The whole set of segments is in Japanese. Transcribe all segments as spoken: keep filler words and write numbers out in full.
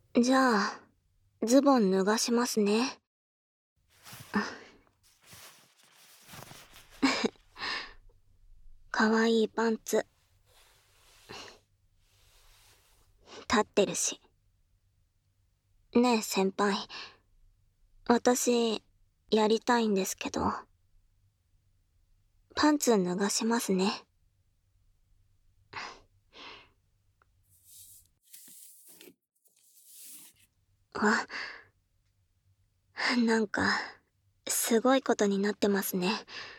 じゃあ、ズボン脱がしますね。かわいいパンツ。立ってるし。ねえ先輩。私、やりたいんですけど。パンツ脱がしますね。あ、なんか、すごいことになってますね。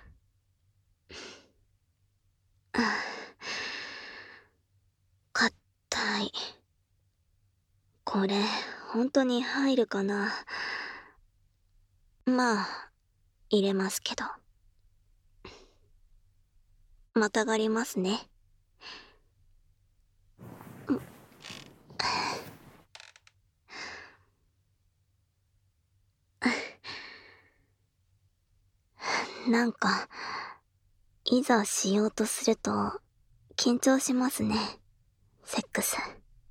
かったい。これ、本当に入るかな。まあ、入れますけど。またがりますね。なんか、いざしようとすると、緊張しますね。セックス。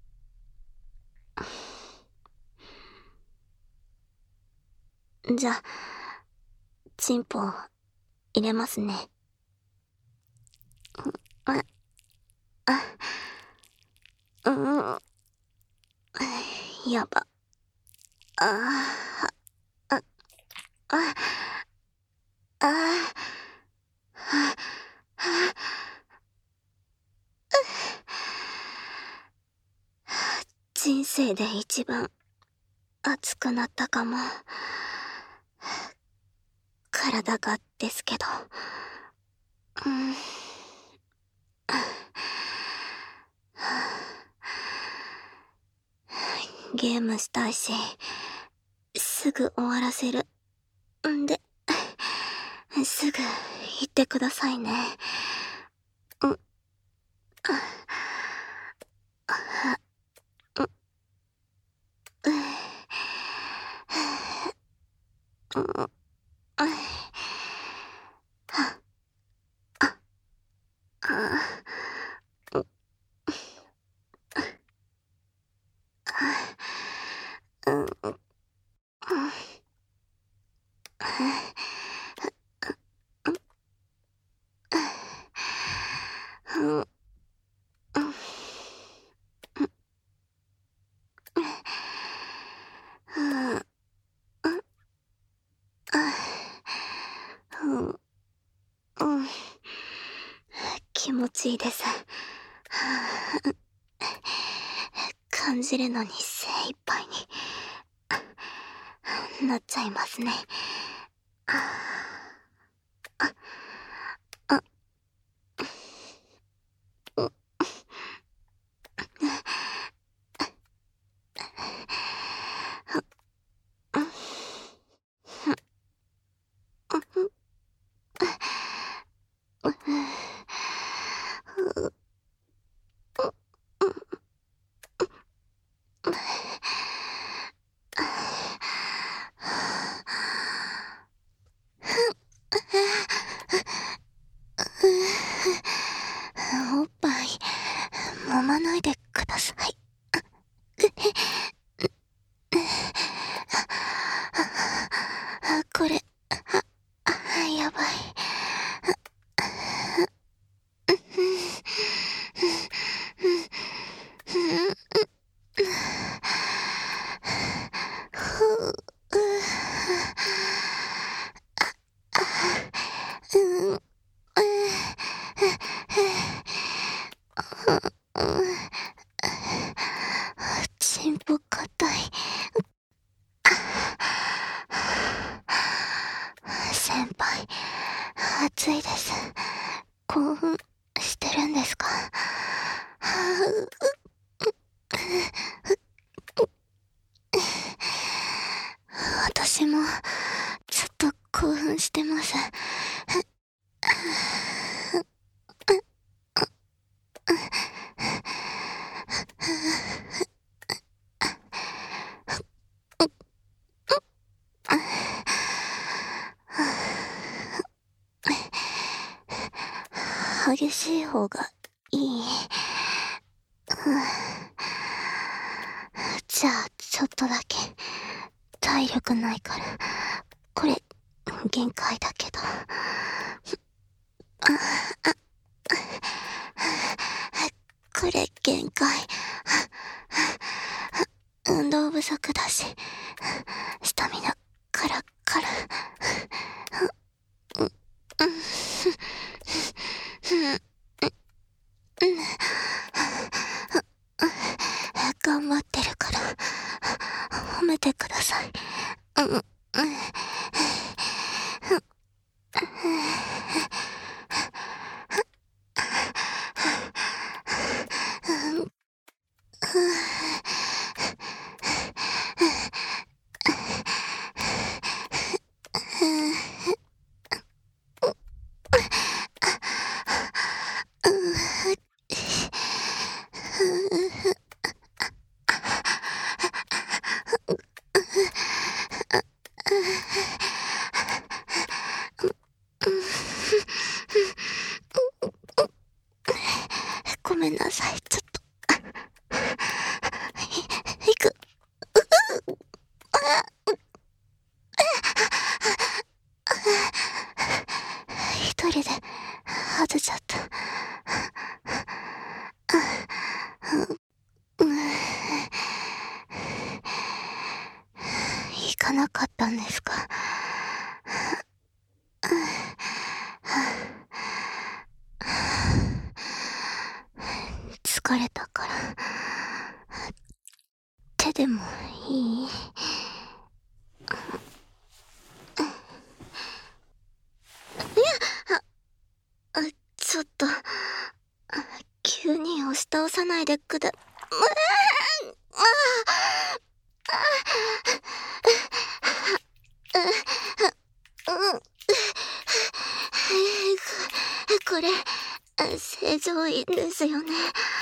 じゃあ、チンポ、入れますね。あ、あ、うん、やば。ああ、あ、あ、あ、あ、人生で一番熱くなったかも。体がですけど。うん、ゲームしたいし、すぐ終わらせる。んで、すぐ言ってくださいね。うん、うん、気持ちいいです。感じるのに精一杯になっちゃいますね。おっぱい、揉まないでください。これ、やばい。チンポ硬い。先輩、暑いです。興奮してるんですか？私もちょっと興奮してます。激しい方がいい。じゃあちとだけ体力ないから、これ限界だけど。ああこれ限界。運動不足だし、スタミナカラッカラ。頑張ってるから褒めてください。うんごめんなさい、ちょっと。いく。一人で外っちゃった。行かなかったんですか？疲れたから手でもいい？あ、ちょっと急に押し倒さないでくだ。これ正常位ですよね。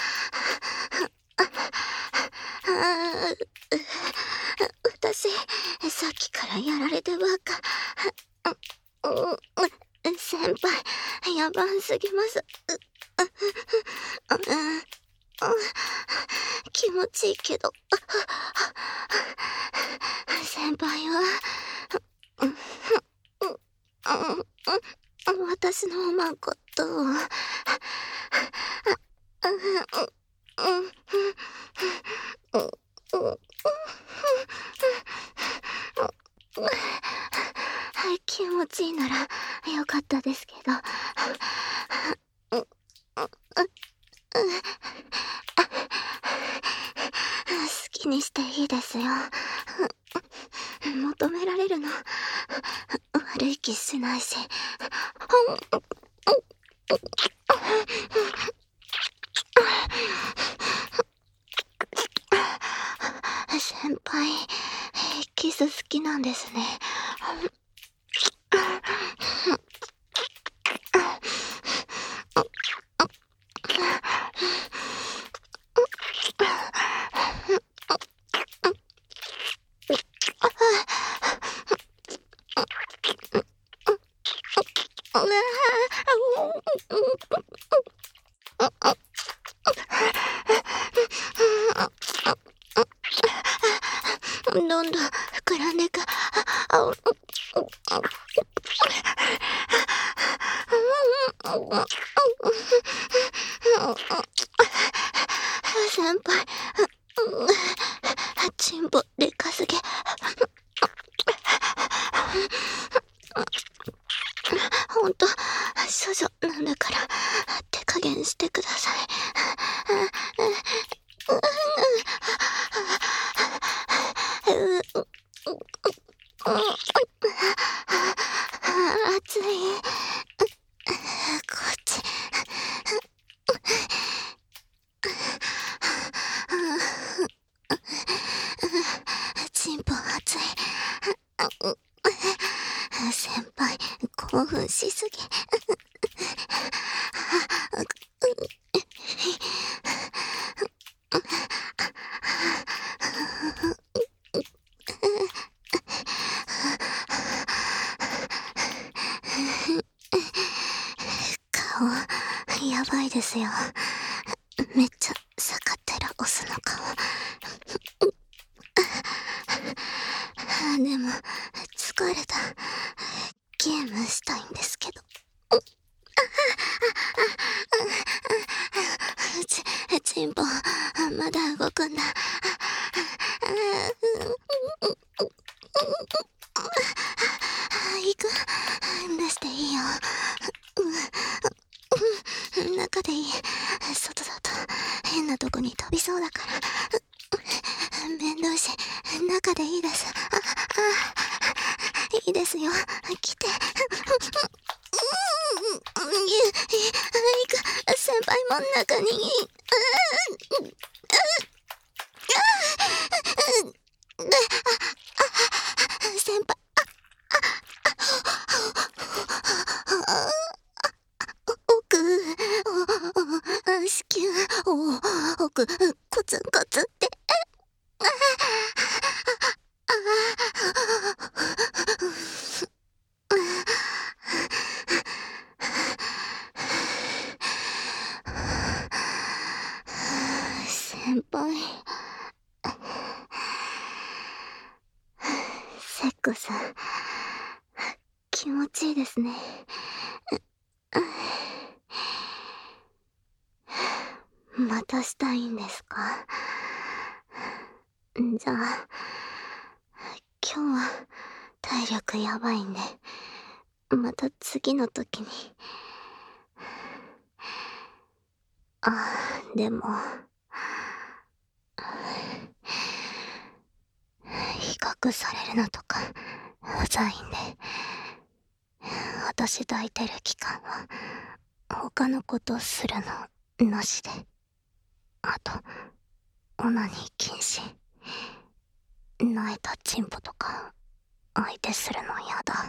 私さっきからやられてばっか。先輩やばんすぎます。気持ちいいけど先輩は私の思うことを気持ちいいならよかったですけど、好きにしていいですよ。求められるの悪い気しないし。先輩キス好きなんですね。どんどん膨らんでく。先輩チンポでかすぎ。ほんと処女なんだから手加減してください。熱いこっち。チンポ熱い。先輩興奮しすぎ。顔やばいですよ。めっちゃ逆手ら押すの顔。 チンポ、まだ動くんだ。行く。出していいよ。中でいい。外だと変なとこに飛びそうだから。面倒いし、中でいいです。あ、あ、いいですよ。来て。行く。先輩も中に。先輩。奥、子宮、奥、コツンコツンって。先輩、セックス気持ちいいですね。またしたいんですか？じゃあ今日は体力やばいんで、また次の時に。あ、でも比較されるのとかうざいんで、私抱いてる期間は他のことするのなしで、あとオナニー禁止。泣いたチンポとか相手するのやだ。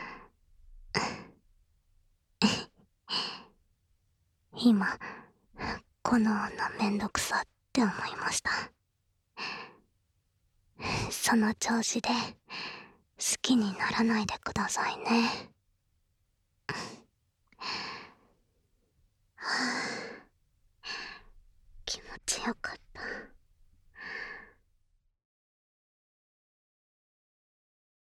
今この女めんどくさって思いました。その調子で好きにならないでくださいね。はあ、気持ちよかった。